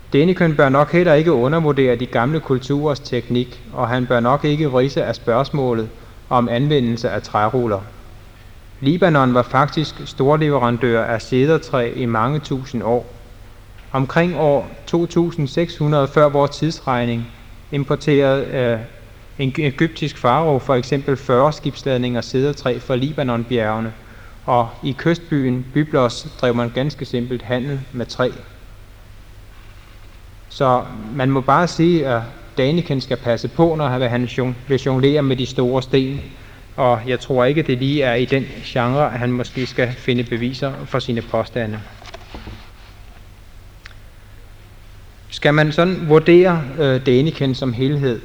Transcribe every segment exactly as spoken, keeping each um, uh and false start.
Däniken bør nok heller ikke undervurdere de gamle kulturers teknik, og han bør nok ikke vrise af spørgsmålet om anvendelse af træruller. Libanon var faktisk storleverandør af cedertræ i mange tusind år. Omkring år to tusind seks hundrede før vores tidsregning importerede øh, en egyptisk farao for eksempel fyrre skibsladninger cedertræ fra Libanonbjergene, og i kystbyen Byblos drev man ganske simpelt handel med træ. Så man må bare sige, at Däniken skal passe på, når han vil jonglere med de store sten, og jeg tror ikke, det lige er i den genre, at han måske skal finde beviser for sine påstande. Skal man sådan vurdere øh, Däniken som helhed,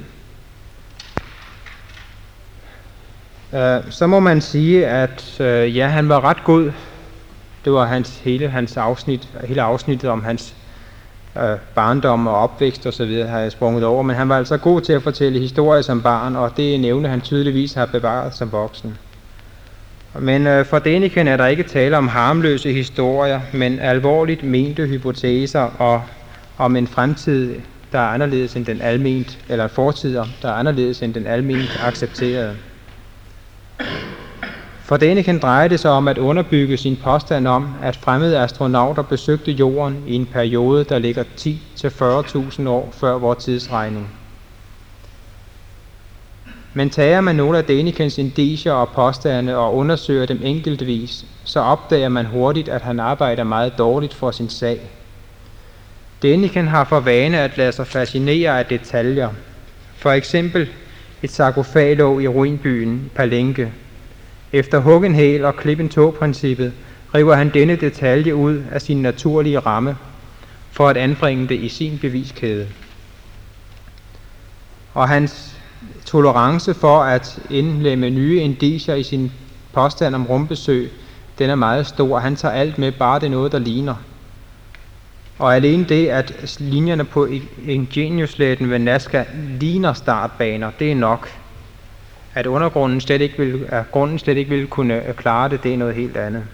øh, så må man sige, at øh, ja, han var ret god. Det var hans hele hans afsnit, hele afsnittet om hans øh, barndom og opvækst og så videre har jeg sprunget over, men han var altså god til at fortælle historier som barn, og det nævne han tydeligvis har bevaret som voksen. Men øh, for Däniken er der ikke tale om harmløse historier, men alvorligt mente hypoteser og om en fremtid, der er anderledes end den alment, eller fortider, der er anderledes end den alment accepterede. For Däniken drejer det sig om at underbygge sin påstand om, at fremmede astronauter besøgte jorden i en periode, der ligger ti til fyrre tusind år før vores tidsregning. Men tager man nogle af Dänikens indicier og påstande og undersøger dem enkeltvis, så opdager man hurtigt, at han arbejder meget dårligt for sin sag. Däniken har for vane at lade sig fascinere af detaljer. For eksempel et sarkofaglåg i ruinbyen Palenque. Efter hug en hæl og klip en tå-princippet river han denne detalje ud af sin naturlige ramme for at anbringe det i sin beviskæde. Og hans tolerance for at indlemme nye indicier i sin påstand om rumbesøg, den er meget stor. Han tager alt med, bare det er noget, der ligner. Og alene det, at linjerne på Ingeniørsletten ved Nazca ligner startbaner, det er nok. At undergrunden slet ikke vil, at grunden slet ikke vil kunne klare det, det er noget helt andet.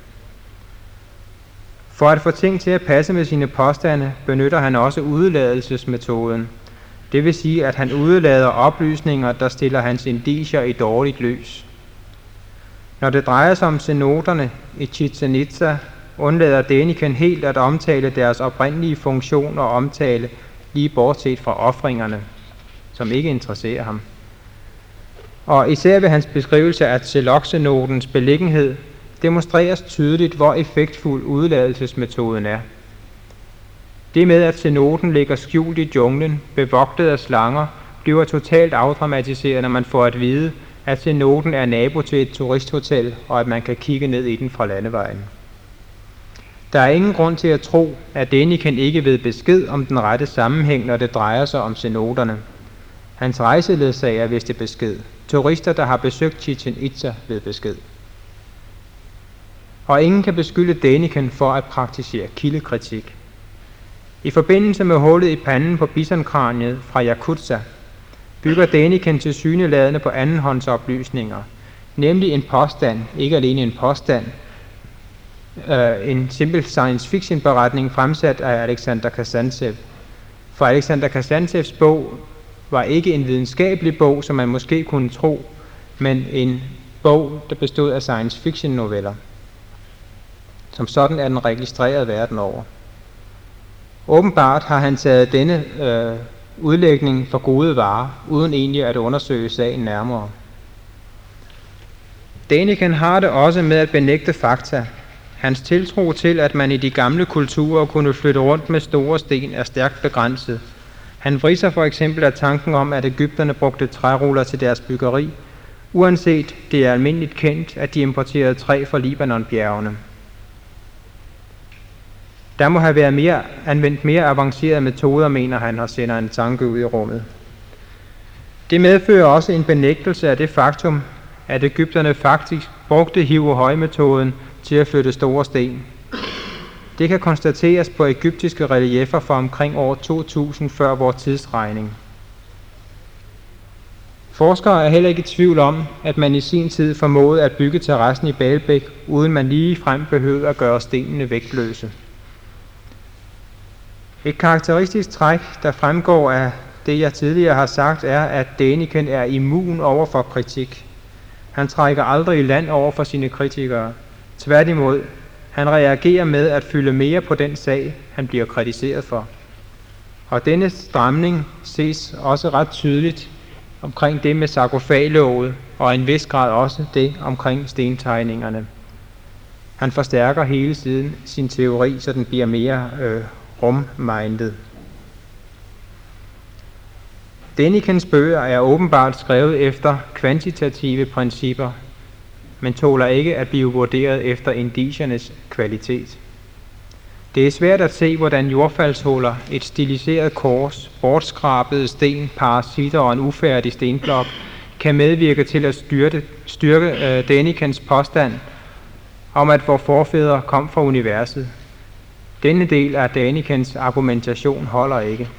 For at få ting til at passe med sine påstande, benytter han også udeladelsesmetoden. Det vil sige, at han udelader oplysninger, der stiller hans indicier i dårligt lys. Når det drejer sig om cenoterne i Chichen Itza, undlader Däniken helt at omtale deres oprindelige funktion og omtale lige bortset fra ofringerne, som ikke interesserer ham. Og især ved hans beskrivelse af Tselok-cenotens beliggenhed demonstreres tydeligt, hvor effektfuld udeladelsesmetoden er. Det med, at cenoten ligger skjult i junglen, bevogtet af slanger, bliver totalt afdramatiseret, når man får at vide, at cenoten er nabo til et turisthotel, og at man kan kigge ned i den fra landevejen. Der er ingen grund til at tro, at Däniken ikke ved besked om den rette sammenhæng, når det drejer sig om cenoterne. Hans rejseledsager vidste besked. Turister, der har besøgt Chichen Itza, ved besked. Og ingen kan beskylde Däniken for at praktisere kildekritik. I forbindelse med hullet i panden på bisonkraniet fra Yakutsk bygger Däniken til syneladende på andenhåndsoplysninger, nemlig en påstand, ikke alene en påstand, øh, en simpel science fiction beretning fremsat af Alexander Kazantsev. For Alexander Kazantsevs bog var ikke en videnskabelig bog, som man måske kunne tro, men en bog, der bestod af science fiction noveller. Som sådan er den registreret verden over. Åbenbart har han taget denne øh, udlægning for gode varer, uden egentlig at undersøge sagen nærmere. Däniken har det også med at benægte fakta. Hans tiltro til, at man i de gamle kulturer kunne flytte rundt med store sten, er stærkt begrænset. Han vriser for eksempel af tanken om, at egypterne brugte træruller til deres byggeri, uanset det er almindeligt kendt, at de importerede træ fra Libanonbjergene. Der må have været mere, anvendt mere avancerede metoder, mener han, og sender en tanke ud i rummet. Det medfører også en benægtelse af det faktum, at egypterne faktisk brugte hiv og høj-metoden til at flytte store sten. Det kan konstateres på egyptiske relieffer fra omkring år to tusind før vores tidsregning. Forskere er heller ikke i tvivl om, at man i sin tid formåede at bygge terrassen i Baalbek, uden man lige frem behøvede at gøre stenene vægtløse. Et karakteristisk træk, der fremgår af det, jeg tidligere har sagt, er, at Däniken er immun over for kritik. Han trækker aldrig i land over for sine kritikere. Tværtimod, han reagerer med at fylde mere på den sag, han bliver kritiseret for. Og denne stramning ses også ret tydeligt omkring det med sarkofaglåget, og i en vis grad også det omkring stentegningerne. Han forstærker hele tiden sin teori, så den bliver mere øh, rummindet. Dänikens bøger er åbenbart skrevet efter kvantitative principper, men tåler ikke at blive vurderet efter indiciernes kvalitet. Det er svært at se, hvordan jordfaldshuller, et stiliseret kors, bortskrabede sten, parasitter og en ufærdig stenblok kan medvirke til at styrke, styrke øh, Dänikens påstand om, at vores forfædre kom fra universet. Denne del af Dänikens argumentation holder ikke.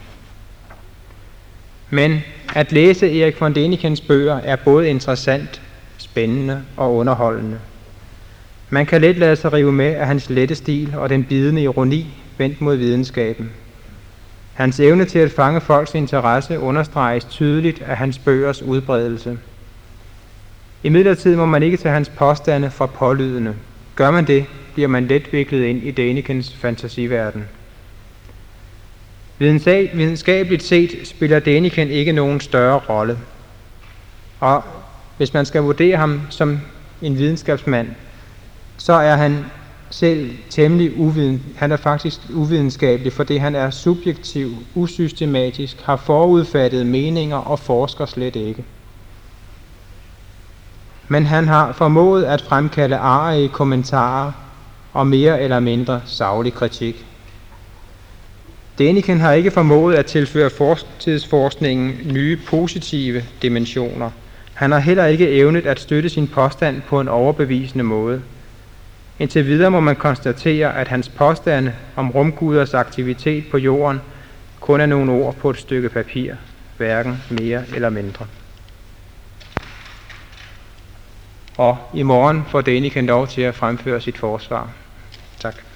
Men at læse Erik von Dänikens bøger er både interessant, spændende og underholdende. Man kan let lade sig rive med af hans lette stil og den bidende ironi vendt mod videnskaben. Hans evne til at fange folks interesse understreges tydeligt af hans bøgers udbredelse. Imidlertid må man ikke tage hans påstande for pålydende. Gør man det, bliver man let viklet ind i Dänikens fantasiverden. Videnskabeligt set spiller Däniken ikke nogen større rolle. Og hvis man skal vurdere ham som en videnskabsmand, så er han selv temmelig uviden. Han er faktisk uvidenskabelig, fordi han er subjektiv, usystematisk, har forudfattede meninger og forsker slet ikke. Men han har formået at fremkalde arige kommentarer og mere eller mindre saglig kritik. Däniken har ikke formået at tilføre fortidsforskningen nye positive dimensioner. Han har heller ikke evnet at støtte sin påstand på en overbevisende måde. Indtil videre må man konstatere, at hans påstande om rumguders aktivitet på jorden kun er nogle ord på et stykke papir, hverken mere eller mindre. Og i morgen får Däniken lov til at fremføre sit forsvar. Tak.